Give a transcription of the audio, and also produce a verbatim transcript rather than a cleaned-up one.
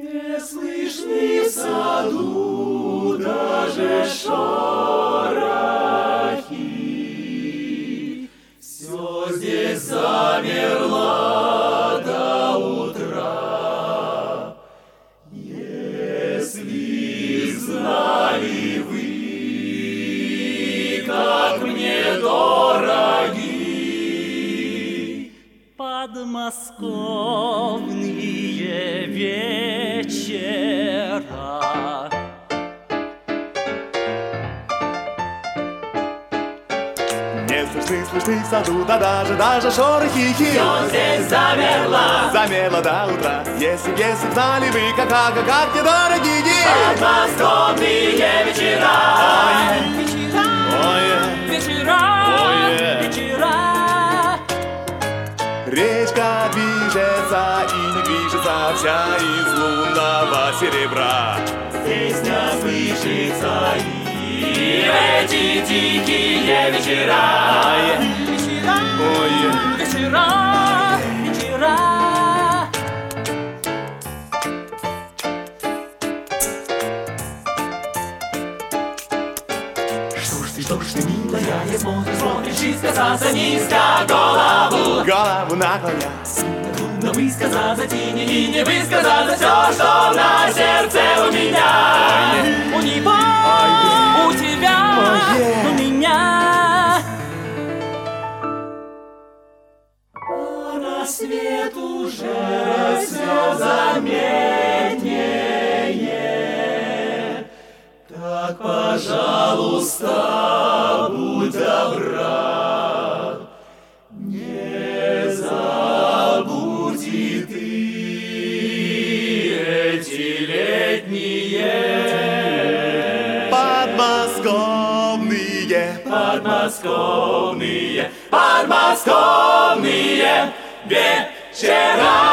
Не слышны в саду даже шорохи, все здесь замерло до утра. Если знали вы, как мне дороги подмосковные вечера. Не слышны, слышны в саду, да даже, даже шорохи. Все здесь замерло, замерло до утра. Если, если б знали вы, как, как, как мне дороги подмосковные вечера. Вечера, вечера, вечера. Речка движется и не движется вся из лунного серебра. Здесь не слышится и в эти дикие вечера. Вечера, вечера, вечера. Что ж ты, что ж ты, милая, не смотришь, смотришь и сказаться низко голову. Голову наклоня. Трудно высказаться тени и не высказаться все, что на сердце у меня. У него, у тебя, у меня. А рассвет уже все заметнее. Так, пожалуйста, будь добра, не забудь и ты эти летние Подмосковные, подмосковные, подмосковные вечера.